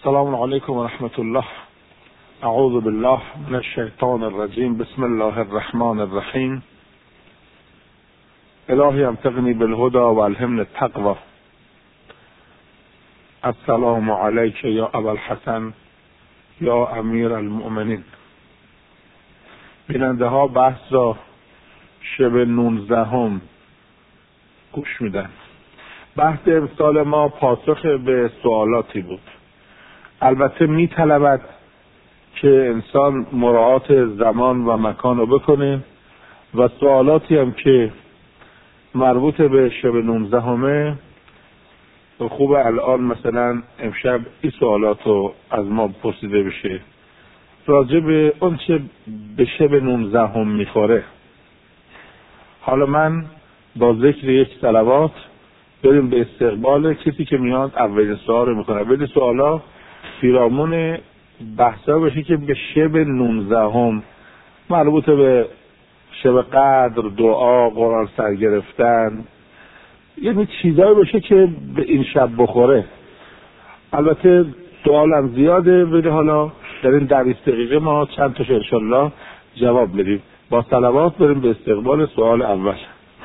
السلام علیکم و رحمت الله. اعوذ بالله من الشیطان الرجیم. بسم الله الرحمن الرحیم. الهی امتقنی بالهدى و الهمنی التقوى. السلام علیک یا ابا الحسن یا امیر المؤمنین. بیننده ها بحث را شب 19 گوش میدن. بحث امسال ما پاسخ به سوالاتی بود. البته میطلبد که انسان مراعات زمان و مکان رو بکنه و سوالاتی هم که مربوط به شب 19 خوبه الان مثلا امشب این سوالات رو از ما پرسیده بشه راجع به اون چه به شب 19 میخوره. حالا من با ذکر یک صلوات بریم به استقبال کسی که میاد اولین سوال رو میکنه. اولین سوالا پیرامون بحثا بشه که به شب 19 مربوط به شب قدر، دعا، قرآن سر گرفتن، یعنی چیزایی باشه که به این شب بخوره. البته سوال هم زیاده ولی حالا در این 20 دقیقه ما چند تاش انشالله جواب بدیم. با صلوات بریم به استقبال سوال اول.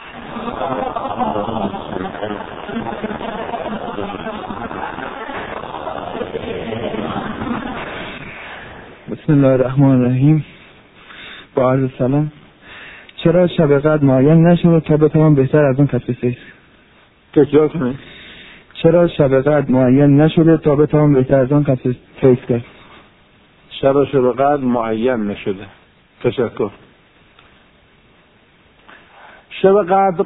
بسم الله الرحمن الرحیم. با عرض سلام. چرا شب قدر معین نشد تا بتوان بهتر از اون کسب سیز؟ تکرار کنید. چرا شب قدر معین نشده تا بتوان بهتر از اون کسب سیز کرد؟ چرا شب قدر معین نشده؟ تشکر. شب قدر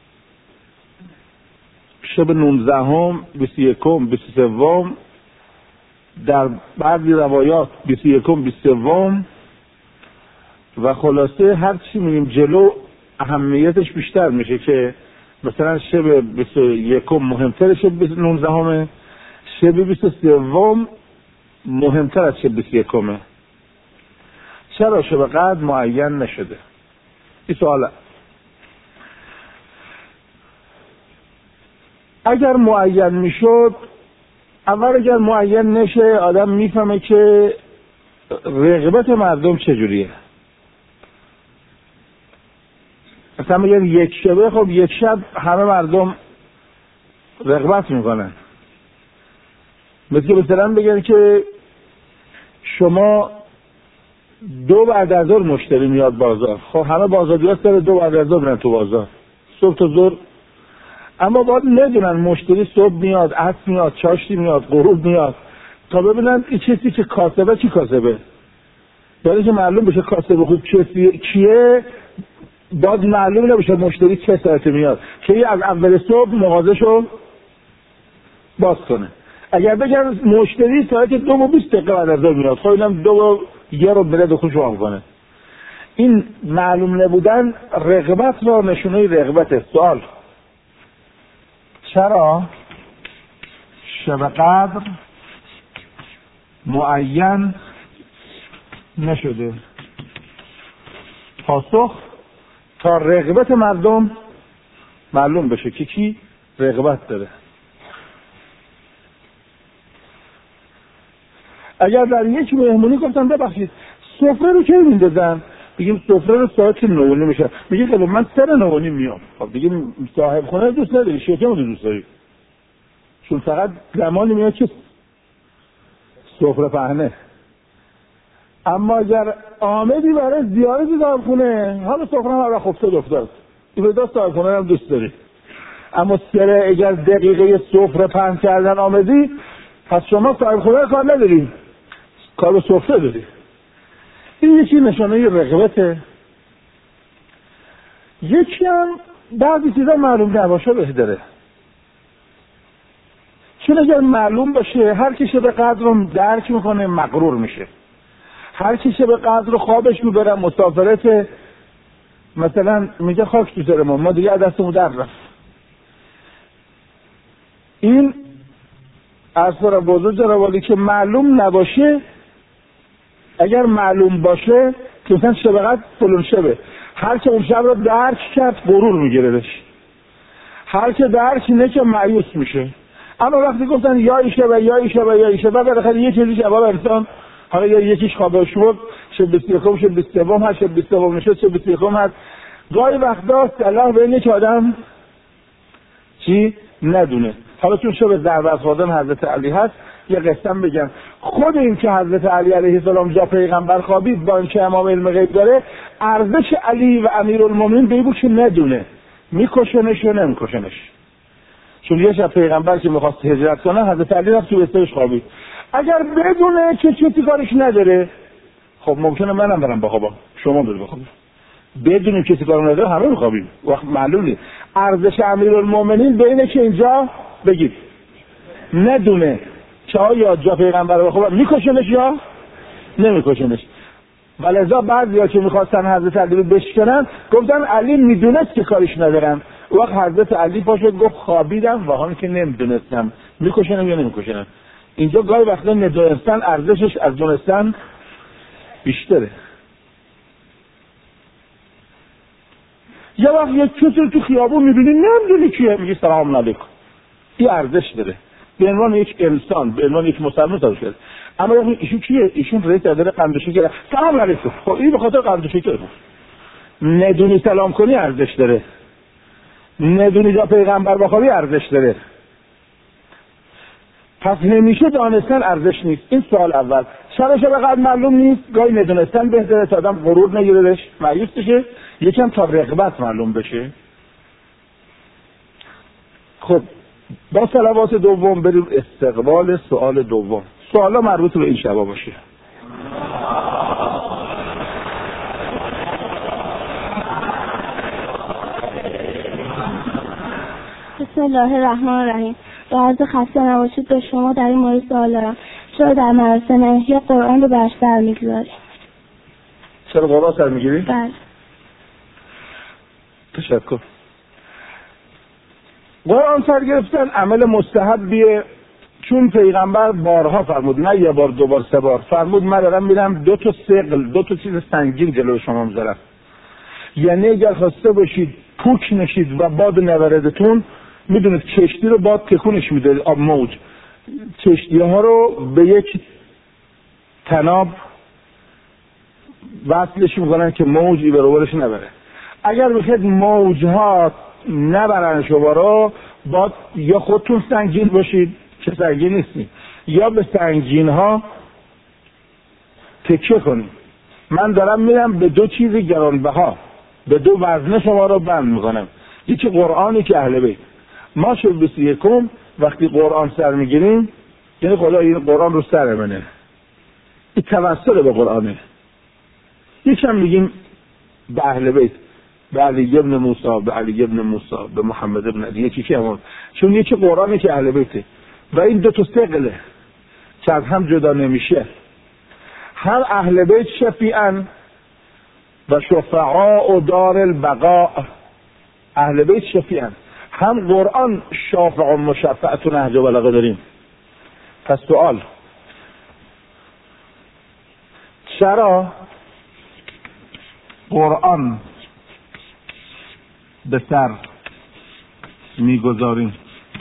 شب 19 21 23 در بعضی روایات 21 23 و خلاصه هر چی میریم جلو اهمیتش بیشتر میشه که مثلا شب 21 مهمتر شب 19 شب 23 مهمتر از شب 21. چرا شب قدر معین نشده؟ این سواله. اگر معین میشد، اول اگر معین نشه آدم میفهمه که رغبت مردم چجوریه. مثلا بگن یک شبه، خب یک شب همه مردم رغبت میکنن. مثلا بگن که شما 2 بعد از ظهر مشتری میاد بازار، خب همه بازاریات سر 2 بعد از ظهر میرن تو بازار صبح تا ظهر. اما باید ندونن مشتری صبح میاد، عصر میاد، چاشتی میاد، غروب میاد، تا ببینن این چیزی که کاسبه چی کاسبه. برای که معلوم بشه کاسبه خوب کیه، باید معلوم نباشه مشتری چه ساعته میاد که از اول صبح مغازه‌شو باز کنه. اگر بگن مشتری ساعت 2:20 بعد از ظهر میاد، خب اینم 2:01 بلد خوش وام کنه. این معلوم نبودن رغبت را نشونه رغبت. سوال: چرا شب قدر معین نشده؟ پاسخ: تا رغبت مردم معلوم بشه که کی رغبت داره. اگر در یک مهمونی گفتن ببخشید سفره رو کی میندازن، بگیم سفره رو ساعت 9:30 میشه، میگه خب من سر 9:30 میام. خب بگیم صاحب خونه دوست نداری، شیطان رو دوست داری، چون فقط زمانی میاد که سفره پهنه. اما اگر آمدی برای زیارت صاحب خونه، حالا سفره هم را خفته افتاد، این به صاحب خونه هم دوست داری. اما سر اگر دقیقه سفره پهن کردن آمدی، پس شما صاحب خونه کار نداری، کار به سفره داری. این یکی نشانه رغبته. یکی هم بعضی چیزا معلوم نباشه بهتره، چون اگر معلوم باشه هر کی شب قدر رو درک میکنه مغرور میشه. هر کی شب قدر رو خوابش میبره، مسافرت، مثلا میگه خاک تو سر ما دیگه دستمون در رفت. این اثر بزرگ جنابالی که معلوم نباشه. اگر معلوم باشه که مثلا شب قدر فلان شبه، هر که اون شب رو درک کرد غرور میگیره بهش، هر که درک نکنه مایوس میشه. اما وقتی گفتن یا ایشه و یا ایشه و یا ایشه و بالاخره یه چیزی جواب انسان، حالا یا یکیش خوابه شد، شب 21 شب 23 هست، شب 23 نشد، شب 21 هست. گاهی وقتا صلاح به اینه که آدم چی ندونه. حالا چون شب ضربت خوردن حضرت علی هست یه قسم بگم، خود این که حضرت علی علیه السلام جا پیغمبر خوابید با اینکه امام علم غیب داره، ارزش علی و امیرالمومنین به این بود که ندونه میکشنش یا نمیکشنش. چون یه شب پیغمبر که میخواست هجرت کنه حضرت علی رفت تو بسترش خوابید. اگر بدونه که چیزی کارش نداره، خب ممکنه منم برم بخوابم، شما برید بخوابید. بدونیم کسی کارو نداره همه میخوابیم، وقت معلوم نیست. ارزش امیرالمومنین به اینه که اینجا بگید ندونه که آیا جا پیغمبر رو بخوابم میکشنش یا نمیکشنش. ولذا بعضیا که میخواستن حضرت علی رو بشکنن گفتن علی میدونست که کارش ندارن. وقت حضرت علی پاشد گفت خوابیدم و حالا که نمیدونستم میکشنم یا نمیکشنم. اینجا گاهی وقتا ندونستن ارزشش از دونستن بیشتره. یه وقت یک کسی رو تو خیابون میبینی نمیدونی کیه، میگی سلام علیکم. این ارزش داره به عنوان یک انسان، به عنوان یک مسلمان تاش کرد. اما ایشون کیه؟ ایشون رئیس اداره قندوشی کرد. سلام علیکم. خب این به خاطر قندوشی کرد. ندونی سلام کنی ارزش داره. ندونی جا پیغمبر بخوابی ارزش داره. پس نمیشه دانستن ارزش نیست. این سوال اول. شرش به قدر معلوم نیست. گاهی ندونستن بهتره تا آدم غرور نگیرهش، مایوس بشه، یکم تا رغبت معلوم بشه. خب با صلوات دوم بریم استقبال سوال دوم. سوالا مربوط به این شبا باشه. بسم الله الرحمن الرحیم. با عرض خسته نباشید به شما در این مورد سوال دارم. چرا در مراسم احیا قرآن رو بر سر میگذارید؟ چرا قرآن سر میگیری؟ بله. تشکر. قرآن سر گرفتن عمل مستحبیه، چون پیغمبر بارها فرمود، نه یه بار دو بار سه بار فرمود من دارم میرم دو تا ثقل، دو تا چیز سنگین جلوی شما میذارم. یعنی اگر خواسته باشید پوک نشید و باد نوردتون، میدونید کشتی رو باد تکونش میده، آب موج، کشتی ها رو به یک تناب وصلش میکنن که موجی به روبرش نبره. اگر بخواید موج ها نبرن شما رو، باید یا خودتون سنگین باشید که سنگین نیستید، یا به سنگین ها تکیه کنید. من دارم میرم به دو چیز گرانبها، به دو وزنه شما رو بند میکنم، یکی قرآنی که اهل بیت. ما شب 21 وقتی قرآن سر میگیریم یعنی خدا این قرآن رو سر منه، این توسل به قرآنه. یکم میگیم به اهل بیت، به علی ابن موسی، به علی ابن موسی، به محمد ابن علی، یکی که همون، چون یکی قرآنی که اهل بیته و این دو تا ثقله که از هم جدا نمیشه. هم اهل بیت شفیعن و شفعاء و دار البقاء، اهل بیت شفیعن، هم قرآن شافع و مشفع نهج بلاغه داریم. پس سوال چرا قرآن به سر میگذاریم؟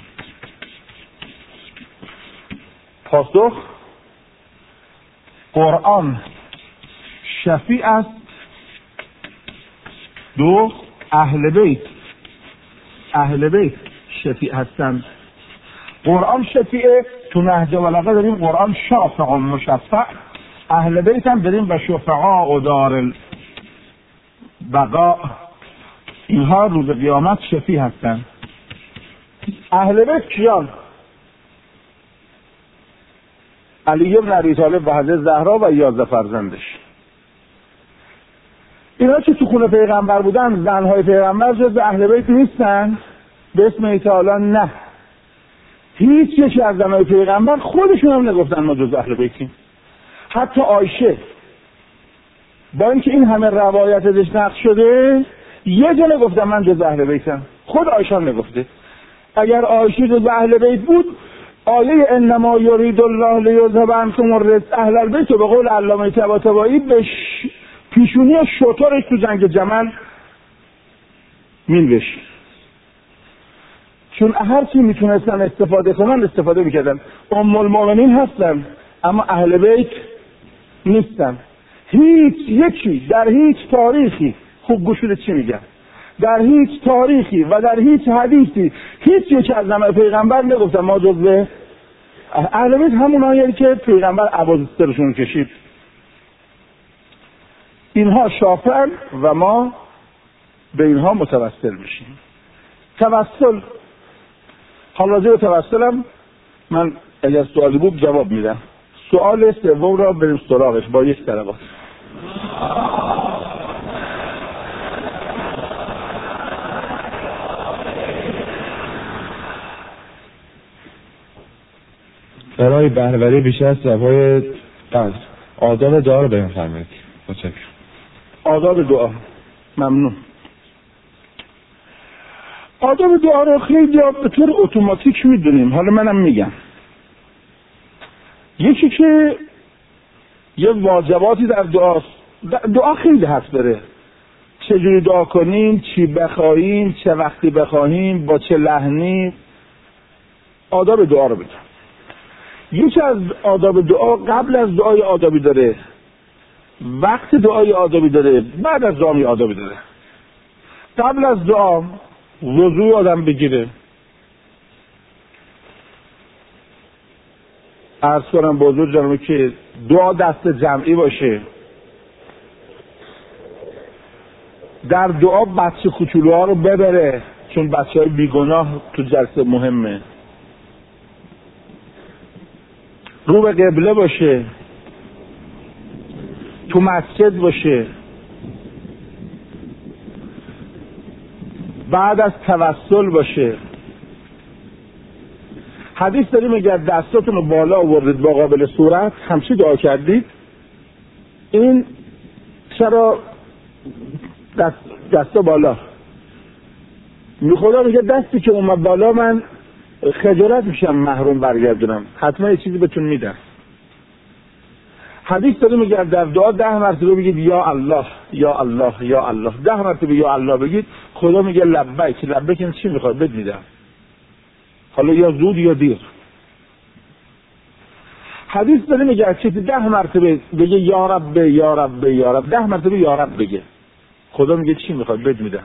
پاسخ قرآن شفیع است. دو، اهل بیت شفیع هستند. قرآن شفیعه، تو نهج بلاغه داریم قرآن شافع و مشفع، اهل بیت هم داریم و شفعاء و دار البقاء، اینها روز قیامت شفیع هستند. اهل بیت کیان؟ علی بن ابی طالب و حضرت زهرا و 11 فرزندش. اینا که تو خونه پیغمبر بودن، زنهای پیغمبر جز اهل بیت نیستن؟ به اسم تعالی نه. هیچ یکی از زنهای پیغمبر خودشون هم نگفتن ما جز اهل بیتیم. حتی عایشه با اینکه این همه روایت ازش نقل شده یه جا نگفتن من جز اهل بیتم. خود عایشه هم نگفته. اگر عایشه جز اهل بیت بود، آیه انما یرید الله لیذهب عنکم الرجس اهل البیت به قول علامه طباطبایی به پیشونی شترش تو جنگ جمل میل بشید. چون هر کی میتونستن استفاده کنن استفاده میکردن. ام المؤمنین هستن اما اهل بیت نیستن. هیچ یکی در هیچ تاریخی، خوب گوش بده چی میگم، در هیچ تاریخی و در هیچ حدیثی هیچ یک از زمان پیغمبر نگفتن ما جزو اهل بیت همونایی که پیغمبر عبادتشون کشید. اینها شافعن و ما به اینها متوسل میشیم. توسل، حالا راجع به توسلم من اگر سوالی بود جواب میدم. سوال سوم را بریم سراغش با یک کلمه. برای بهره‌وری بیشتر از صفای آداب دعا رو بهم فرمایید. متشکرم. آداب دعا، ممنون. آداب دعا رو خیلی به طور اتوماتیک میدونیم، حالا منم میگم. یکی که یه واجباتی در دعاست. دعا خیلی هست داره، چجوری دعا کنیم، چی بخواهیم، چه وقتی بخواهیم، با چه لحنی. آداب دعا رو بگم. یکی از آداب دعا قبل از دعای آدابی داره، وقت دعای آدابی داره، بعد از دعای آدابی داره. قبل از دعا وضوی آدم بگیره، عرض کنم با حضور جنابی که دعا دست جمعی باشه. در دعا بچه کوچولوها رو ببره چون بچه های بیگناه تو جلسه مهمه. رو به قبله باشه، تو مسجد باشه. بعد از توسل باشه. حدیث داریم اگر دستاتون رو بالا آوردید با قابل صورت همچی دعا کردید، این چرا دستا بالا؟ خدا میگه دستی که اومد بالا من خجالت میشم محروم برگردونم، حتما یه چیزی بهتون میدم. حدیث داریم اگر در دعا 10 مرتبه بگید یا الله یا الله یا الله، 10 مرتبه یا الله بگید، خدا میگه لبیک. لبیک چی میخواد بد میدم، حالا یا زود یا دیر. حدیث داریم اگر کسی 10 مرتبه بگه یا رب یا رب یا رب، 10 مرتبه یا رب بگه، خدا میگه چی میخواد بد میدم.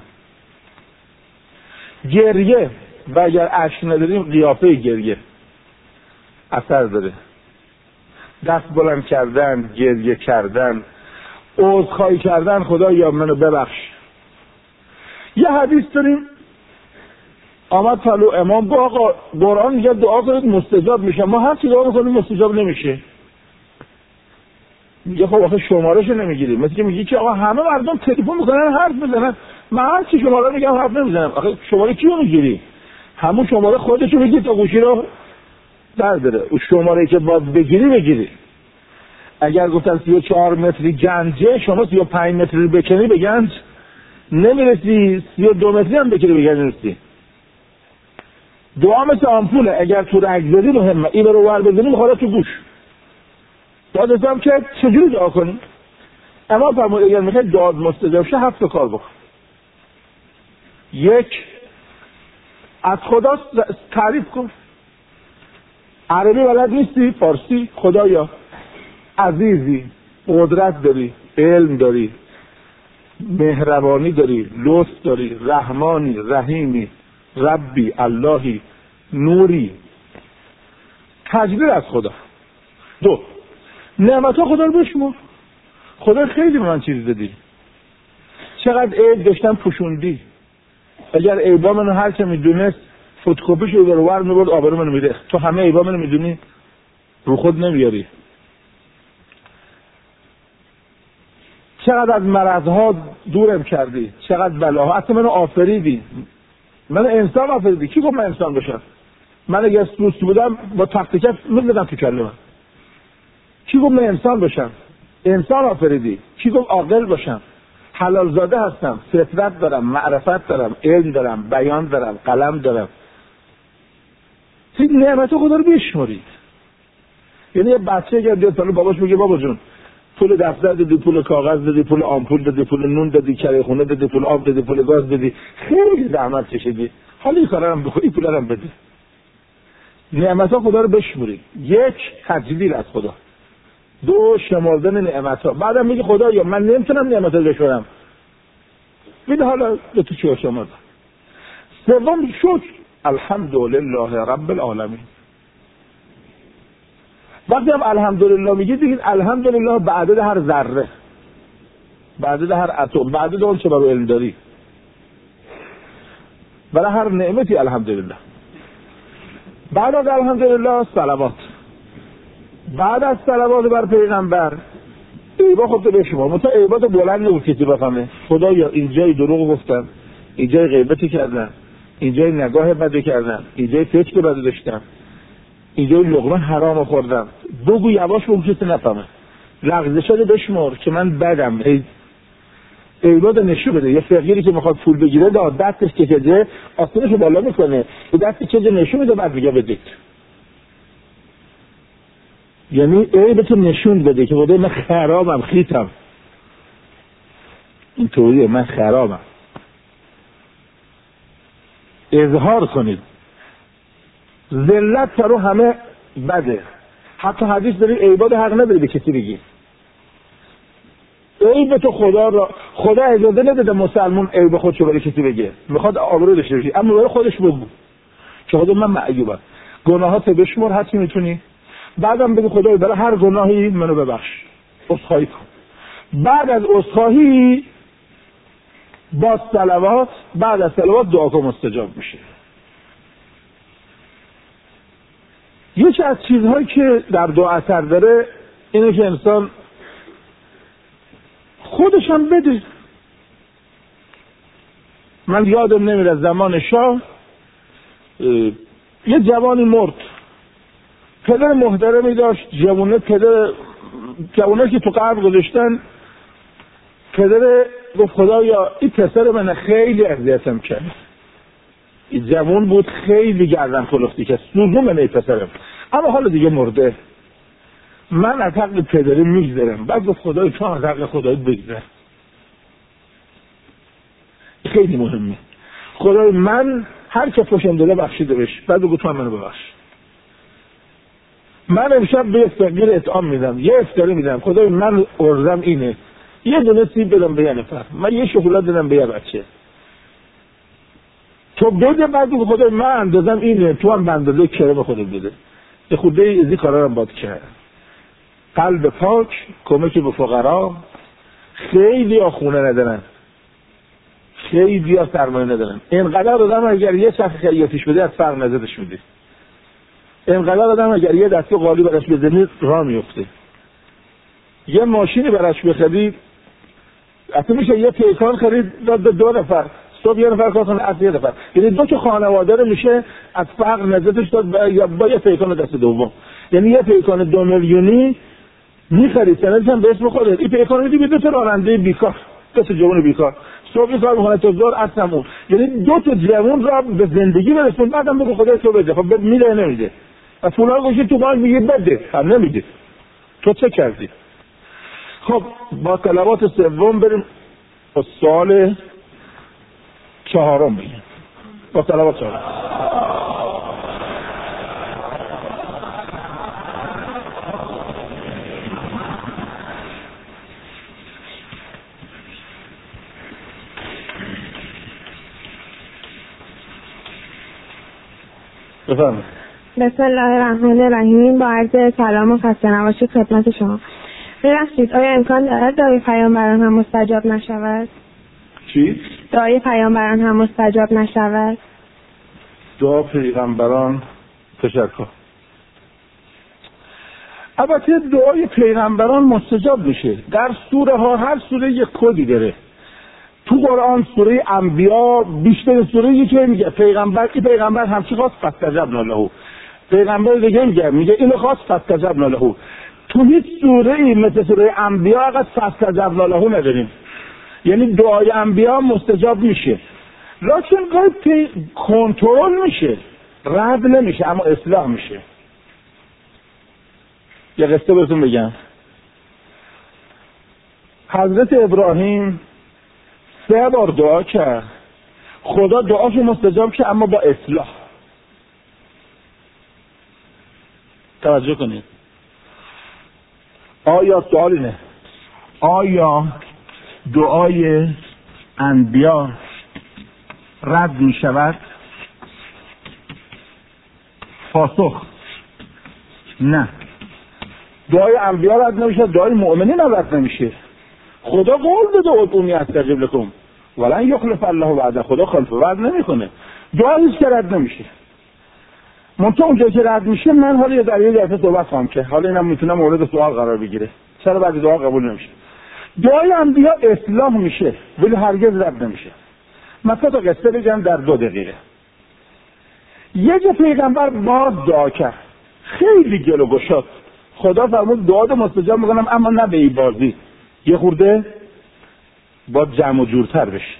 گریه و اگر اشک نداریم قیافه گریه اثر داره. دست بلند کردن، گریه کردن، عذرخواهی کردن، خدا یا منو ببخش. یه حدیث داریم آمد پلو امام با آقا قرآن میگه دعا کنید مستجاب میشه، ما هر چی دعا میکنیم مستجاب نمیشه. میگه خب آخه شمارهشو نمیگیریم. مثل که میگه که آقا همه مردم تلفن میکنن حرف میزنن، من هر چی شماره میگم حرف نمیزنم. آخه شماره کیو میگیری؟ همون شماره خودشو بگیر تا گوشی رو برداره. اون شماره‌ای که باید بگیری. اگر گفتن 34 متری گنجه، شما 35 متری بکنی به گنج نمیرسی، 32 متری هم بکنی به گنج نمیرسی. دعا مثل آمپوله، اگر تو رنگ زدی مهمه، این رو ور بزنی میخوره تو گوش. باید ازم که چجوری دعا کنی؟ اما فرمود اگر میخوای دعا مستجاب شه 7 کار بکن. 1 از خدا تعریف کن. عربی بلد نیستی؟ فارسی. خدایا عزیزی، قدرت داری، علم داری، مهربانی داری، لطف داری، رحمانی، رحیمی، ربی، اللهی، نوری. تجلیل از خدا. 2 نعمتها خدا رو بشمر. خدا خیلی به من چیز دادی، چقدر عیب داشتم پوشوندی. اگر عیبا منو هر چه میدونست فتوکپیش رو ور میبرد آبرو منو میده. تو همه عیبا منو میدونی رو خود نمیاری. چقدر از مرضها دورم کردی، چقدر بلاها. اصلا منو آفریدی، من انسان آفریدی. کی گفت من انسان باشم؟ من اگه سوست بودم با تخت کف میزدم تو کله من. کی گفت من انسان باشم؟ انسان آفریدی. کی گفت عاقل باشم؟ حلال زاده هستم، فطرت دارم، معرفت دارم، علم دارم، بیان دارم، قلم دارم. این نعمت خدا رو بشمرید. یعنی یه بچه اگر بیاد پلو باباش میگه بابا جون پول دفتر دادی، پول کاغذ دادی، پول آمپول دادی، پول نون دادی، کرایه خونه دادی، پول آب دادی، پول گاز دادی، خیلی زحمت کشیدی، حالا این کارا هم بخوری، پولا هم بده. نعمت‌ها خدا رو بشمرید. 1 تجلیل از خدا، 2 شمردن نعمت‌ها. بعدم میگه خدایا من نمیتونم نعمت‌ها رو بشمرم، میگه حالا به تو چه شمردم. 3 شکر، الحمدلله رب العالمین. وقتی هم الحمدلله میگید دیگه الحمدلله به عدد هر ذره، به عدد هر اتم، به عدد اون چه برای علم داری، برای هر نعمتی الحمدلله. بعد از الحمدلله صلوات، بعد از صلوات بر پیغمبر ایبا خودتو بشمار. مثلا ایبا تو بلند نبود کسی بفهمه. خدایا اینجای دروغ گفتم، اینجای غیبتی کردم، اینجای نگاه بده کردم، اینجای فکر بده داشتم، اینجای لقمه حرام خوردم. بگو یواش بگو کسی نفهمه. لغزشات بشمار که من بدم. ایباد نشون بده. یه فقیری که میخواد پول بگیره دستش کجه آستینشو بالا میکنه، دست کجه نشون میده، بعد میگه بدید. یعنی عیبتو نشون بده که بوده من خرابم، خیتم، اینطوریه، من خرابم. اظهار کنید. ذلت فرو همه بده. حتی حدیث داریم عیباد حق نداری به کسی بگی. عیب تو خدا اجازه نده مسلمان عیب خودشو برای کسی بگه، میخواد آبرو داشته باشه، اما برای خودش بگو که خدا من معیوبم. گناهات بشمر حتی میتونی، بعدم بگو خدای برای هر گناهی منو ببخش، عذرخواهی کن. بعد از عذرخواهی با صلوات، بعد از صلوات دعا کن مستجاب میشه. یکی از چیزهایی که در دعا اثر داره اینه که انسان خودش هم بده. من یادم نمیره زمان شاه یه جوانی مرد، پدر محترمی داشت، جوانه که تو قبر گذاشتن. پدر گفت خدایا این پسر من خیلی اذیتم کرد، این جوان بود خیلی گردن کلفتی که سوزون من این پسرم، اما حالا دیگه مرده، من از حق پدری میگذرم. بعد گفت خدای تو از حق خدایت بگذر. خیلی مهمه. خدای من هر که پشم داده بخشیده بش، بعد بگو تو منو ببخش. من امشب به فقیر اطعام میدم، یه افطاری میدم، خدای من ارزم اینه، یه دونه سیب بدم به یه نفر، من یه شکلات بدم به یه بچه، تو بده. بعد بگو خدای من اندازم اینه، تو هم به اندازه کرم خودت بده. یه خوده ایزی کارا رو باید کرد. قلب پاک، کمک به فقرا. خیلی ها خونه ندارن، خیلی ها سرمایه ندارن. اینقدر آدم اگر یه شخص خیلیاتیش بده از فرق نزدش میده. اینقدر آدم اگر یه دسته قالی براش بزنید راه میفته. یه ماشینی براش بخرید اصلا میشه یه پیکان خرید داد به 2 نفر، صبح یه نفر کار کنه از یه نفر، یعنی 2 تا خانواده رو میشه از فقر نزدش داد با یه پیکان دست دوم. یعنی یه پیکان 2 میلیونی میخرید سندش هم به اسم خودت، این پیکان میدی به 2 تا راننده بیکار، 2 تا جوان بیکار، صبح کار میکنه تا ظهر اصلا. یعنی 2 تا جوان را به زندگی برسون. بعدم بگو خدا تو بده، خب میده نمیده، و فلان گوشی تو بانک میگه بده، هم نمیده، تو چه کردی؟ خب با صلوات سوم بریم با سوال 4 بگیم. با صلوات 4 بفرمایید. بسم الله الرحمن الرحیم. با عرض سلام و خسته نباشید خدمت شما. ببخشید آیا امکان دارد دعای پیامبران هم مستجاب نشود؟ چی؟ دعای پیامبران هم مستجاب نشود؟ دعا پیغمبران تشکر. البته دعای پیغمبران مستجاب میشه. در سوره ها هر سوره یک کدی داره. تو قرآن سوره انبیا بیشتر سوره که میگه پیغمبر همچی خواست فاستجبنا له، پیغمبر دیگه میگه اینو خواست فاستجبنا له. تو هیچ سوره ای مثل سوره انبیا اگه فاستجبنا له نداریم. یعنی دعای انبیا مستجاب میشه، لکن گاهی کنترل میشه، رد نمیشه، اما اصلاح میشه. یه قصه بهتون بگم. حضرت ابراهیم 3 بار دعا کرد، خدا دعاشو مستجاب که اما با اصلاح. توجه کنید. آیا سوال اینه، آیا دعای انبیا رد می شود؟ پاسخ نه، دعای انبیا رد نمیشه، دعای مؤمنین رد نمیشه. خدا قول داده ادعونی استجب لکم ولن یخلف الله وعده، خدا خلف وعده نمیکنه. دعا هیچ که رد نمیشه. منتها اونجا که رد میشه من حالا یه دلیل جلسه صحبت کنم که حالا اینم میتونه مورد سوال قرار بگیره چرا بعضی دعا قبول نمیشه. دعای انبیا اصلاح میشه ولی هرگز رد نمیشه. مثلا تا قصه بگم در 2 دقیقه. یه جا پیغمبر باز دعا کرد، خیلی گلو گشاد، خدا فرمود دعا رو مستجاب میکنم اما نه به این بازی، یه خورده با جمع و جورتر بشه.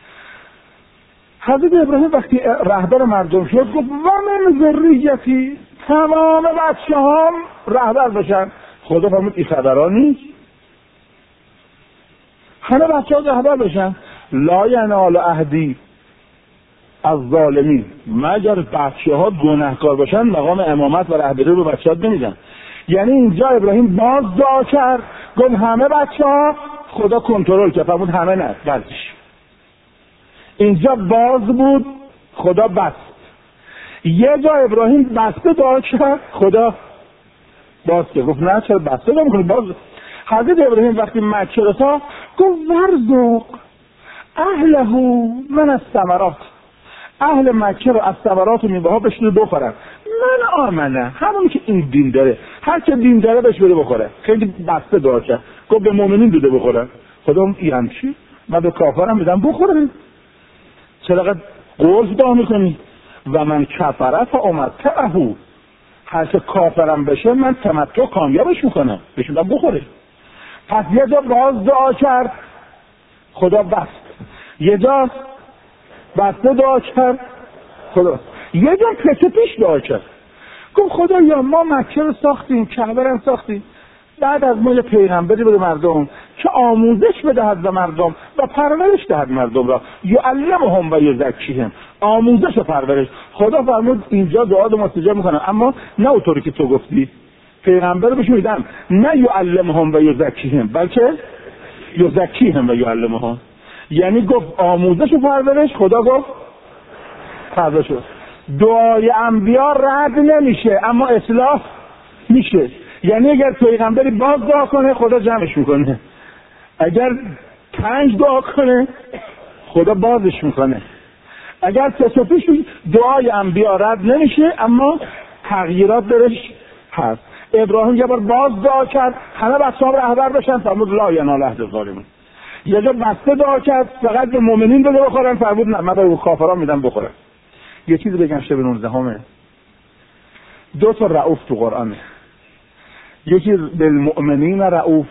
حضرت ابراهیم وقتی رهبر مردم شد گفت و من ذریتی، تمام بچه هم رهبر بشن. خدا فرمود این خبرها نیست، همه بچه ها رهبر بشن. لا ینال عهدی از ظالمین، مگر بچه ها گناهکار باشن مقام امامت و رهبری رو بچه ها نمیدن. یعنی اینجا ابراهیم باز دعا کرد، گفت همه بچه ها، خدا کنترل کرد فرمود همه نه بعضیش. اینجا باز بود، خدا بست. یه جا ابراهیم بسته دعا کرد، خدا باز کرد، گفت نه چرا بسته دعا میکنی باز. حضرت ابراهیم وقتی مکه رسید گفت ورزق اهله من الثمرات، اهل مکه رو از ثمرات و میوه ها بشنو بخورن. من آمنه، همون که این دین داره، هر که دین داره بهش بده بخوره. خیلی بسته دعا کرد، گفت به مؤمنین بده بخورن. خدا یعنی چی؟ من به کافرم بدم بخورن. چرا قرض دعا میکنی؟ و من کفره فامتعه، هر که کافرم بشه من تمتع کامیابش میکنم، بهش بدم بخوره. پس یه جا باز دعا کرد، خدا بست. یه جا بسته دعا کرد، خدا. یه جا پیش دعا کرد، گفت خدا یا ما مکه رو ساختیم، کعبه رو ساختیم، بعد از ما یه پیغمبری بده مردم که آموزش بدهد به مردم و پرورش دهد مردم را، یعلمهم و یزکیهم، آموزش و پرورش. خدا فرمود اینجا دعا رو مستجاب میکنم، اما نه اونطوری که تو گفتی، پیغمبر رو بهشون میدم نه یعلمهم و یزکیهم بلکه یزکیهم و یعلمهم. یعنی گفت آموزش و پرورش، خدا گفت پرورش. دعای انبیا رد نمیشه اما اصلاح میشه. یعنی اگر پیغمبری باز دعا کنه خدا جمعش میکنه، اگر 5 دعا کنه خدا بازش میکنه. اگر تصفیش دعای انبیا رد نمیشه اما تغییرات درش هست. ابراهیم یه بار باز دعا کرد همه بچه‌ها رهبر بشن، فرمود لا ینال عهد الظالمین. یه جا بسته دعا کرد فقط به مؤمنین بده بخورن، فرمود نه من به کافران میدم بخورن. یه چیزی بگم شب 19 2 تا رؤوف تو قرآنه، یکی بالمؤمنین رؤوف،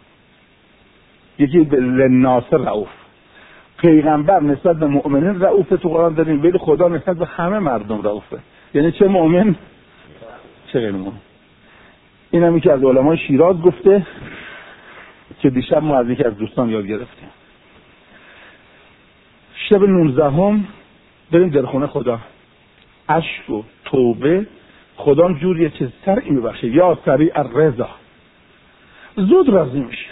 یکی بالناس رؤوف. پیغمبر نسبت به مؤمنین رؤوف تو قرآن داریم، ولی خدا نسبت به همه مردم رؤوفه، یعنی چه مؤمن چه غیر مؤمن. این هم یکی از علمای شیراز گفته که دیشب ما از یکی از دوستان یاد گرفتیم. شب 19 بریم در خونه خدا، عشق و توبه. خدا جوریه که سریع میبخشه، یا سریع الرضا، زود راضی میشه.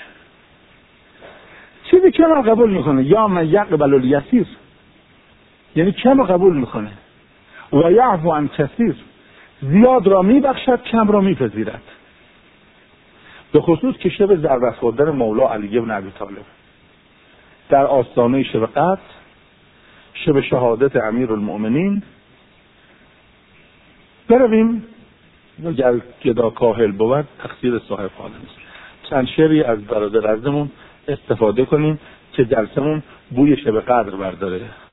چیزی کم قبول میکنه، یا من یقبل الیسیر، یعنی کم قبول میکنه. و یعفو عن کثیر، زیاد را میبخشد کم را میپذیرد. به خصوص که شب ضربت خوردن مولا علی بن ابی طالب در آستانه شب قدر، شب شهادت امیرالمؤمنین، برویم اگر گدا کاهل بود تقصیر صاحب حال نیست. چند شعری از برادر عزیزمون استفاده کنیم که جلسمون بوی شب قدر برداره.